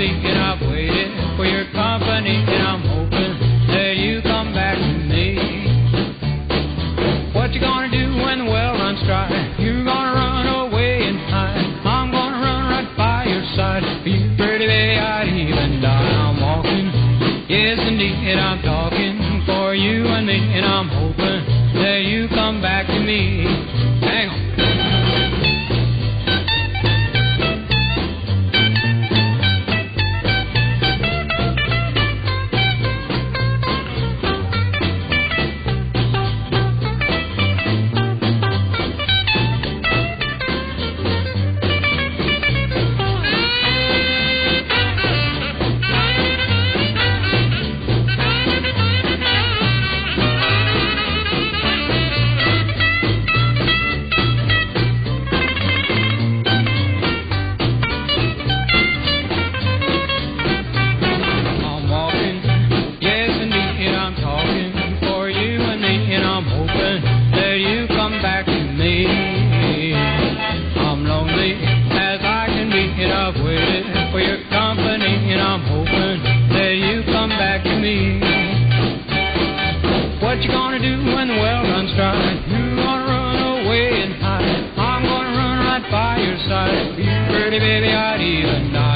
lonely and I've waited for your company, and I'm hoping that you come back to me. What you gonna do when the well runs dry? You're gonna run away and hide. I'm gonna run right by your side. For you, pretty baby, I'd even die. I'm walking, yes indeed, I'm talking for you and me, and I'm hoping that you come back to me. Hang on. What you gonna do when the well runs dry? You're gonna run away and hide. I'm gonna run right by your side. You pretty baby, I'd even die.